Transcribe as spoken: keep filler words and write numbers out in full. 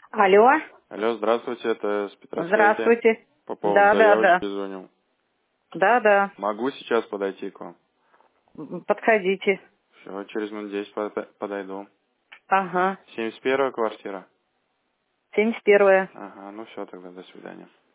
Алло, Алло, здравствуйте, это с Петросвязи. здравствуйте. По поводу Да, да, заявочки да. звоню. Да, да. Могу сейчас подойти к вам? М, Подходите. Все, через минут десять под- подойду. Ага. семьдесят первая квартира? Семьдесят первое. Ага, ну все, тогда до свидания.